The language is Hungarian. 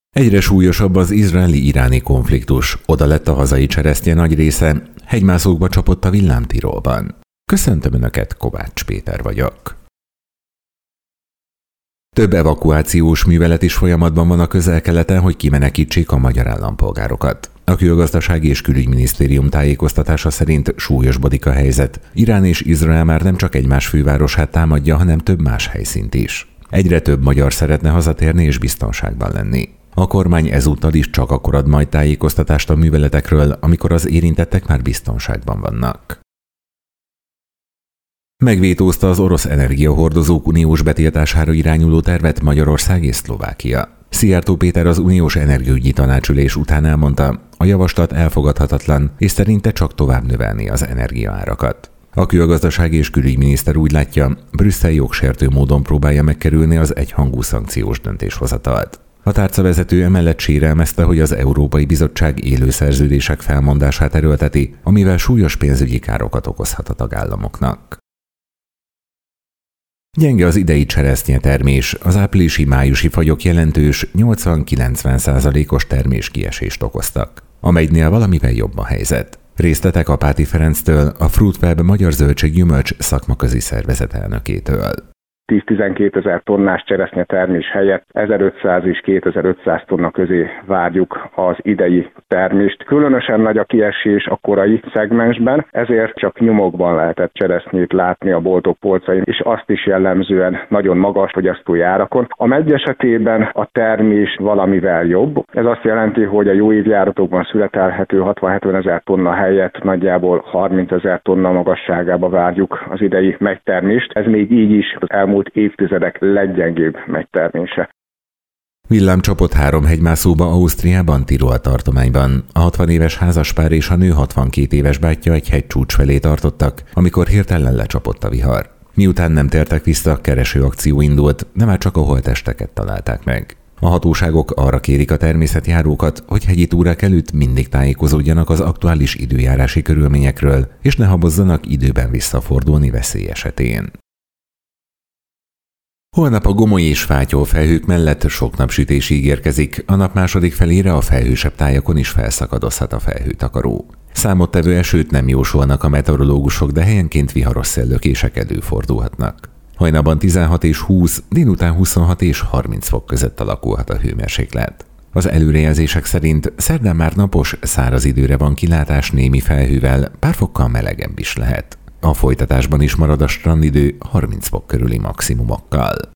Egyre súlyosabb az izraeli-iráni konfliktus, oda lett a hazai cseresznye nagy része, hegymászókba csapott a villám Tirolban. Köszöntöm Önöket, Kovács Péter vagyok. Több evakuációs művelet is folyamatban van a Közel-Keleten, hogy kimenekítsék a magyar állampolgárokat. A Külgazdasági és Külügyminisztérium tájékoztatása szerint súlyosbodik a helyzet. Irán és Izrael már nem csak egymás fővárosát támadja, hanem több más helyszínt is. Egyre több magyar szeretne hazatérni és biztonságban lenni. A kormány ezúttal is csak akkor ad majd tájékoztatást a műveletekről, amikor az érintettek már biztonságban vannak. Megvétózta az orosz energiahordozók uniós betiltására irányuló tervet Magyarország és Szlovákia. Szijjártó Péter az uniós energiaügyi tanácsülés után elmondta, a javaslat elfogadhatatlan, és szerinte csak tovább növelni az energiaárakat. A külgazdasági és külügyminiszter úgy látja, Brüsszel jogsértő módon próbálja megkerülni az egyhangú szankciós döntéshozatalt. A tárcavezető emellett sérelmezte, hogy az Európai Bizottság élő szerződések felmondását erőlteti, amivel súlyos pénzügyi károkat okozhat a tagállamoknak. Gyenge az idei cseresznyetermés, az áprilisi-májusi fagyok jelentős 80-90%-os terméskiesést okoztak, amelynél valamivel jobb a helyzet. Részletek Apáti Ferenctől, a Fruitweb Magyar Zöldség-gyümölcs szakmaközi szervezet elnökétől. 10-12 ezer tonnás cseresznye termés helyett 1500 és 2500 tonna közé várjuk az idei termést. Különösen nagy a kiesés a korai szegmensben, ezért csak nyomokban lehetett cseresznyét látni a boltok polcain, és azt is jellemzően nagyon magas fogyasztói árakon. A megy esetében a termés valamivel jobb. Ez azt jelenti, hogy a jó évjáratokban születelhető 60-70 ezer tonna helyett nagyjából 30 ezer tonna magasságába várjuk az idei megtermést. Ez még így is az elmúlt évtizedek leggyengébb megtermése. Villám csapott 3 hegymászóba Ausztriában, Tirol tartományban. A 60 éves házaspár és a nő 62 éves bátyja egy hegycsúcs felé tartottak, amikor hirtelen lecsapott a vihar. Miután nem tértek vissza, keresőakció indult, de már csak a holttesteket találták meg. A hatóságok arra kérik a természetjárókat, hogy hegyi túrák előtt mindig tájékozódjanak az aktuális időjárási körülményekről, és ne habozzanak időben visszafordulni veszély esetén. Holnap a gomoly és fátyol felhők mellett sok napsütés ígérkezik, a nap második felére a felhősebb tájakon is felszakadozhat a felhőtakaró. Számottevő esőt nem jósolnak a meteorológusok, de helyenként viharos szellőkések előfordulhatnak. Hajnalban 16 és 20, délután 26 és 30 fok között alakulhat a hőmérséklet. Az előrejelzések szerint szerdán már napos, száraz időre van kilátás némi felhővel, pár fokkal melegebb is lehet. A folytatásban is marad a strandidő 30 fok körüli maximumokkal.